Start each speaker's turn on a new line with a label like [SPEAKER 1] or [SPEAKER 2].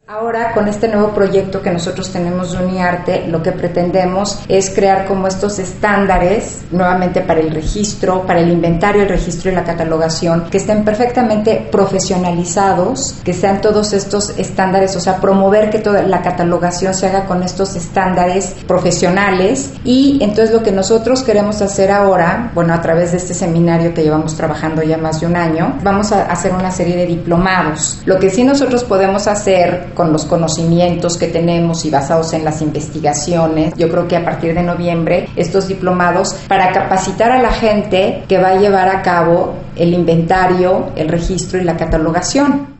[SPEAKER 1] Ahora, con este nuevo proyecto que nosotros tenemos de Uniarte, lo que pretendemos es crear como estos estándares, nuevamente para el registro, para el inventario, el registro y la catalogación, que estén perfectamente profesionalizados, que sean todos estos estándares, o sea, promover que toda la catalogación se haga con estos estándares profesionales. Y entonces lo que nosotros queremos hacer ahora, bueno, a través de este seminario que llevamos trabajando ya más de un año, vamos a hacer una serie de diplomados. Lo que sí nosotros podemos hacer con los conocimientos que tenemos y basados en las investigaciones, yo creo que a partir de noviembre, estos diplomados para capacitar a la gente que va a llevar a cabo el inventario, el registro y la catalogación.